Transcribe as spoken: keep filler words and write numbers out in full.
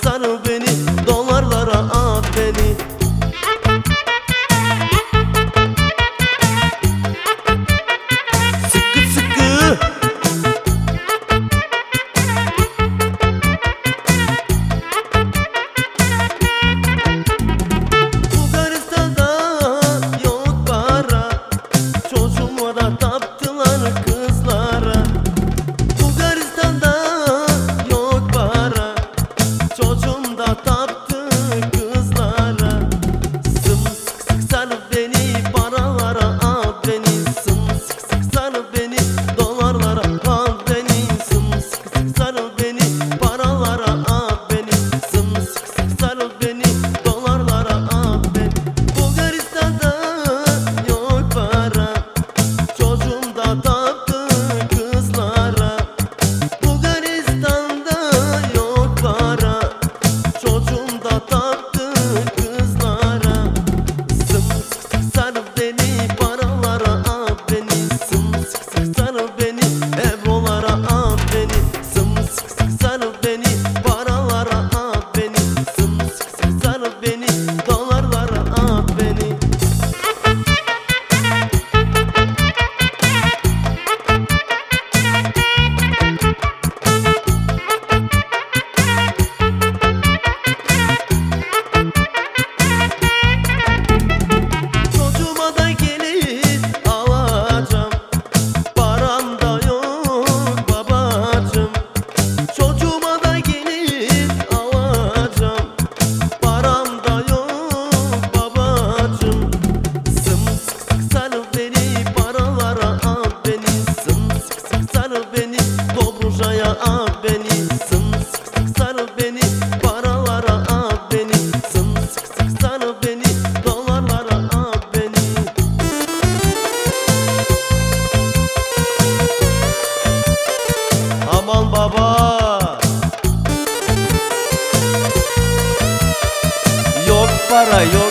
sarıl beni, dolarlara at beni. Sıkı sıkı Bulgaristan'da yok para, çocuğuma da taptılar kızlara. Bulgaristan'da yok para, çocuğum da taptı kızlara. Sımsıkı sarıl beni, paralara at beni. Sımsıkı sarıl beni, dolarlara at beni. Sımsıkı sarıl beni, paralara at beni. Sımsıkı sarıl beni, dolarlara at beni. Bulgaristan'da yok para, çocuğum da taptı kızlara. Bulgaristan'da yok para, çocuğum da taptı kızlara. Sımsıkı sarıl beni, paralara at beni. Sımsıkı sarıl beni, eurolara at beni. Sımsıkı sarıl beni, paralara at beni. Sımsıkı sarıl beni, dolarlara at beni. Çocuğuma da gelip alacağım, param da yok babacım. Çocuğuma da gelip alacağım, param da yok babacım. Sımsıkı sarıl beni, paralara at beni. Sımsıkı sarıl beni, Dobruja'ya at beni. Sımsıkı sarıl beni, paralara at beni. Sımsıkı sarıl beni, dolarlara at beni. Aman baba, yok para yok